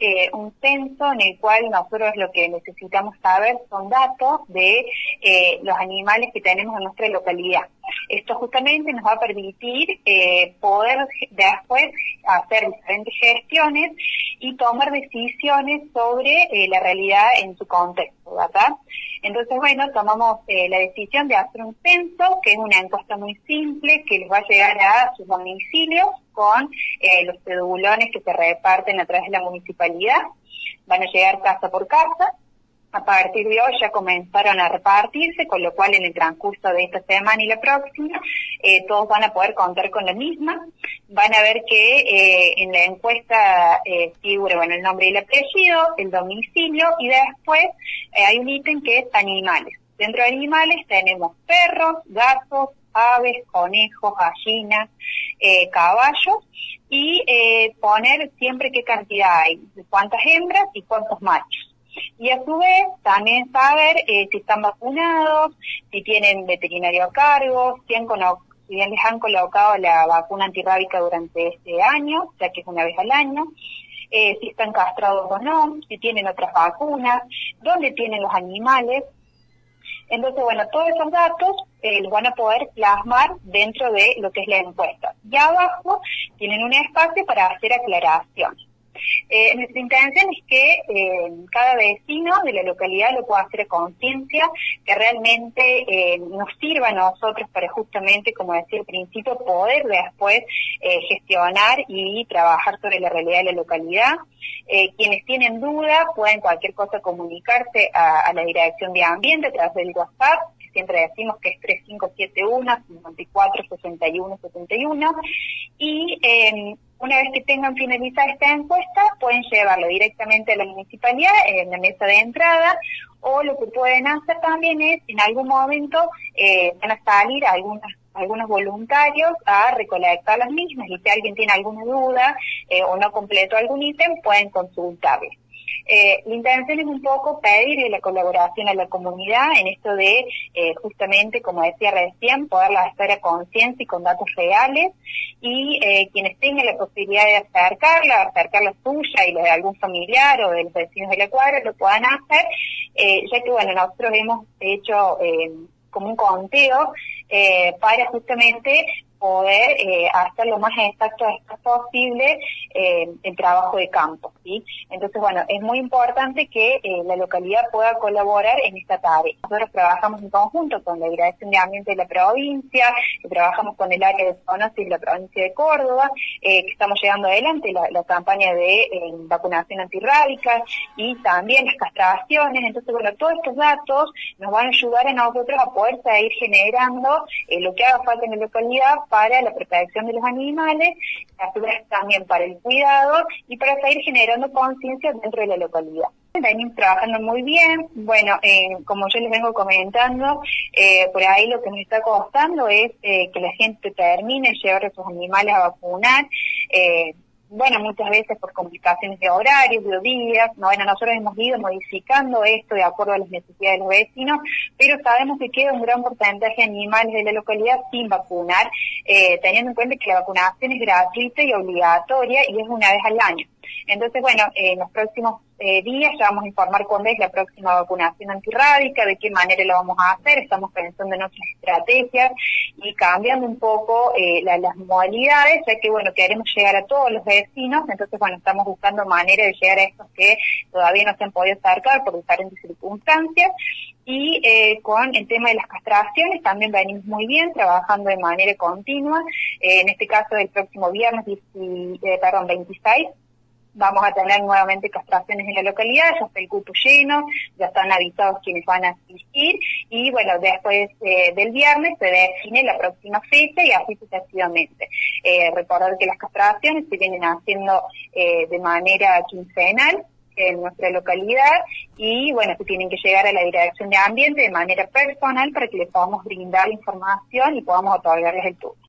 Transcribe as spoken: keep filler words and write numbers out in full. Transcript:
eh, un censo en el cual nosotros lo que necesitamos saber son datos de eh, los animales que tenemos en nuestra localidad. Esto justamente nos va a permitir eh, poder después hacer diferentes gestiones y tomar decisiones sobre eh, la realidad en su contexto, ¿verdad? Entonces, bueno, tomamos eh, la decisión de hacer un censo, que es una encuesta muy simple, que les va a llegar a sus domicilios con eh, los cedulones que se reparten a través de la municipalidad. Van a llegar casa por casa. A partir de hoy ya comenzaron a repartirse, con lo cual en el transcurso de esta semana y la próxima, eh, todos van a poder contar con la misma. Van a ver que eh, en la encuesta eh, figura, bueno, el nombre y el apellido, el domicilio, y después eh, hay un ítem que es animales. Dentro de animales tenemos perros, gatos, aves, conejos, gallinas, eh, caballos, y eh, poner siempre qué cantidad hay, cuántas hembras y cuántos machos. Y a su vez también saber eh, si están vacunados, si tienen veterinario a cargo, si, han si bien les han colocado la vacuna antirrábica durante este año, ya que es una vez al año, eh, si están castrados o no, si tienen otras vacunas, dónde tienen los animales. Entonces, bueno, todos esos datos eh, los van a poder plasmar dentro de lo que es la encuesta. Y abajo tienen un espacio para hacer aclaraciones. Eh, nuestra intención es que eh, cada vecino de la localidad lo pueda hacer a conciencia, que realmente eh, nos sirva a nosotros para justamente, como decía al principio, poder después eh, gestionar y trabajar sobre la realidad de la localidad. Eh, quienes tienen dudas pueden cualquier cosa comunicarse a, a la Dirección de Ambiente a través del WhatsApp, que siempre decimos que es tres cinco siete uno, cinco cuatro, seis uno, siete uno, y eh, una vez que tengan finalizada esta encuesta, pueden llevarlo directamente a la municipalidad en la mesa de entrada, o lo que pueden hacer también es, en algún momento, eh, van a salir algunas, algunos voluntarios a recolectar las mismas, y si alguien tiene alguna duda eh, o no completó algún ítem, pueden consultarlo. Eh, la intención es un poco pedirle la colaboración a la comunidad en esto de, eh, justamente, como decía recién, poderla hacer a conciencia y con datos reales, y eh, quienes tengan la posibilidad de acercarla, acercar la suya y la de algún familiar o de los vecinos de la cuadra, lo puedan hacer, eh, ya que, bueno, nosotros hemos hecho eh, como un conteo eh, para justamente poder eh, hacer lo más exacto posible eh, el trabajo de campo, ¿sí? Entonces, bueno, es muy importante que eh, la localidad pueda colaborar en esta tarea. Nosotros trabajamos en conjunto con la Dirección de Ambiente de la provincia, que trabajamos con el área de zoonosis de la provincia de Córdoba, eh, que estamos llevando adelante la, la campaña de eh, vacunación antirrábica y también las castraciones. Entonces, bueno, todos estos datos nos van a ayudar a nosotros a poder seguir generando eh, lo que haga falta en la localidad para la protección de los animales, a su vez también para el cuidado y para seguir generando conciencia dentro de la localidad. Venimos trabajando muy bien. Bueno, eh, como yo les vengo comentando, eh, por ahí lo que nos está costando es eh, que la gente termine de llevar a sus animales a vacunar. Eh, bueno, muchas veces por complicaciones de horarios, de días, no, bueno, nosotros hemos ido modificando esto de acuerdo a las necesidades de los vecinos, pero sabemos que queda un gran porcentaje de animales de la localidad sin vacunar, eh, teniendo en cuenta que la vacunación es gratuita y obligatoria y es una vez al año. Entonces, bueno, eh, en los próximos eh, días ya vamos a informar cuándo es la próxima vacunación antirrábica, de qué manera lo vamos a hacer, estamos pensando en otras estrategias y cambiando un poco eh, la, las modalidades, ya que, bueno, queremos llegar a todos los vecinos, entonces, bueno, estamos buscando maneras de llegar a estos que todavía no se han podido acercar por diferentes circunstancias. Y eh, con el tema de las castraciones también venimos muy bien, trabajando de manera continua. Eh, en este caso, el próximo viernes, eh, perdón, veintiséis, vamos a tener nuevamente castraciones en la localidad, ya está el cupo lleno, ya están avisados quienes van a asistir, y bueno, después eh, del viernes se define la próxima fecha y así sucesivamente. Eh, recordar que las castraciones se vienen haciendo eh, de manera quincenal en nuestra localidad, y bueno, se tienen que llegar a la Dirección de Ambiente de manera personal para que les podamos brindar la información y podamos otorgarles el turno.